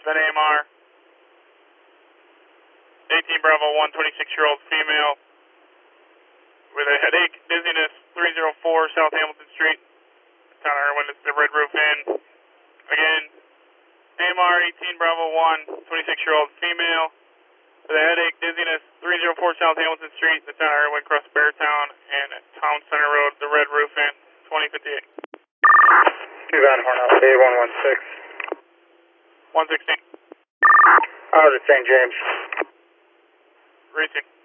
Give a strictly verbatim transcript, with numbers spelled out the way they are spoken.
Then A M R. eighteen Bravo one, twenty-six-year-old female with a headache, dizziness, three oh four South Hamilton Street. Town of Irwin, it's the Red Roof Inn. Again, A M R eighteen Bravo one, twenty-six-year-old female with a headache, dizziness, three oh four South Hamilton Street, the town of Irwin, across Beartown and Town Center Road, the Red Roof Inn, twenty fifty-eight. two Van Horn, A one one six. one sixteen. Out of Saint James. Racing.